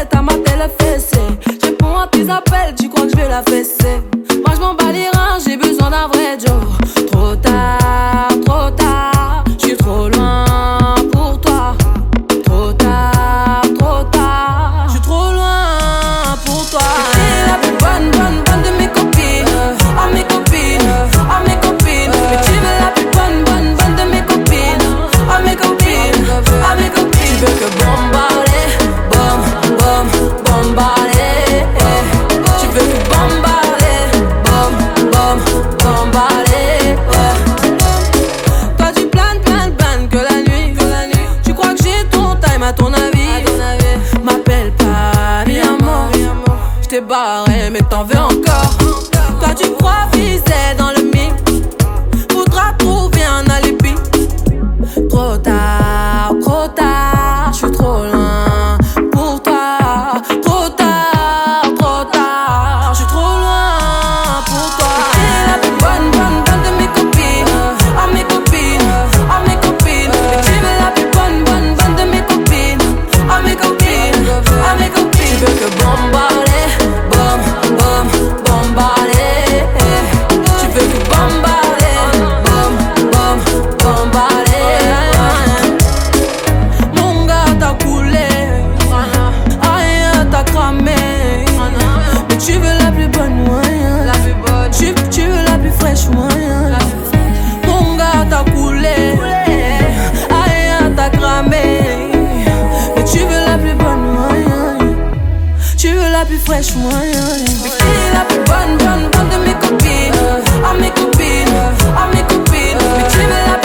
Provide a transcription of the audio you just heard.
tête à mater le fessé. Je réponds à tes appels, tu crois que je vais la fesser. Moi je m'en bats les reins, j'ai besoin d'un vrai Joe. Trop tard, je suis trop loin pour toi. Trop tard, je suis trop loin pour toi. T'es la plus bonne de mes copines. À mes copines, à mes copines. Mais tu veux la plus bonne de mes copines. À mes copines, à mes copines. Tu veux que bombarder, bombarder. Tu veux que bombarder, bombarder. Toi tu planes que la nuit. Tu crois que j'ai ton time à ton avis. M'appelle pas mi amor. J't'ai barré mais t'en veux encore. Toi tu crois viser dans le mille. Faudra trouver un alibi. Trop tard, je suis trop loin pour toi. Trop tard, je suis trop loin pour toi. T'es la plus bonne de mes copines. À mes copines, à mes copines. Mais tu veux la plus bonne de mes copines. À mes copines, à mes copines. Tu veux que bombarder, bombarder. Tu veux que bombarder, bombarder. Mon gars t'as coulé, aïe t'as cramé. Mais tu veux la plus bonne moyen. Tu veux la plus fraîche moyen. Mon gars t'as coulé, aïe t'as cramé. Mais tu veux la plus bonne moyen. Tu veux la plus fraîche moyen. Mais qui est la plus bonne de mes copines. À mes copines, à mes copines. Mais tu veux la plus